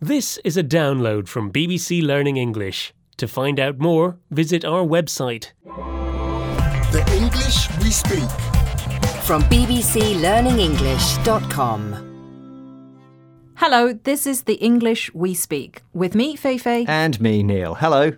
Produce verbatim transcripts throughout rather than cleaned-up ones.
This is a download from B B C Learning English. To find out more, visit our website. The English we speak. From b b c learning english dot com. Hello, this is the English we speak. With me, Feifei. And me, Neil. Hello.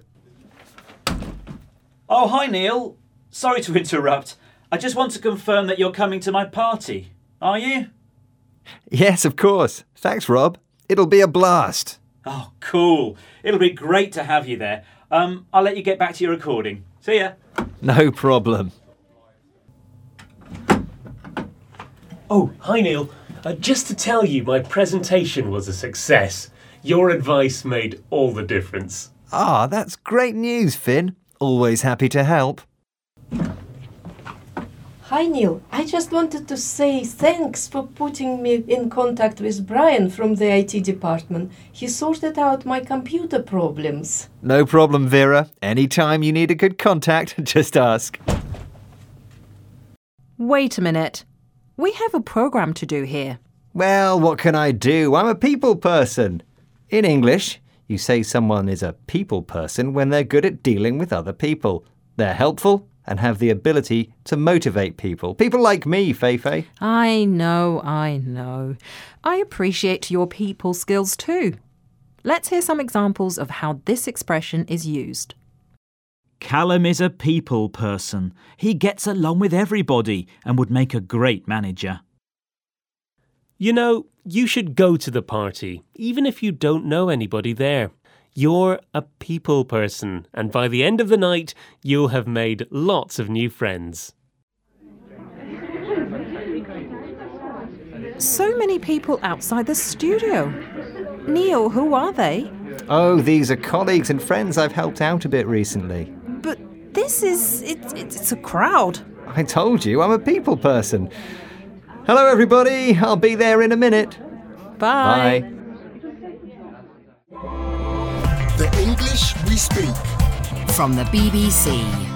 Oh, hi, Neil. Sorry to interrupt. I just want to confirm that you're coming to my party. Are you? Yes, of course. Thanks, Rob. It'll be a blast. Oh, cool. It'll be great to have you there. Um, I'll let you get back to your recording. See ya. No problem. Oh, hi Neil. Uh, just to tell you, my presentation was a success. Your advice made all the difference. Ah, that's great news, Finn. Always happy to help. Hi Neil, I just wanted to say thanks for putting me in contact with Brian from the I T department. He sorted out my computer problems. No problem, Vera. Anytime you need a good contact, just ask. Wait a minute. We have a programme to do here. Well, what can I do? I'm a people person. In English, you say someone is a people person when they're good at dealing with other people. They're helpful and have the ability to motivate people. People like me, Feifei. I know, I know. I appreciate your people skills too. Let's hear some examples of how this expression is used. Callum is a people person. He gets along with everybody and would make a great manager. You know, you should go to the party, even if you don't know anybody there. You're a people person, and by the end of the night, you'll have made lots of new friends. So many people outside the studio. Neil, who are they? Oh, these are colleagues and friends I've helped out a bit recently. But this is... It, it's a crowd. I told you, I'm a people person. Hello, everybody. I'll be there in a minute. Bye. Bye. The English we speak. From the B B C.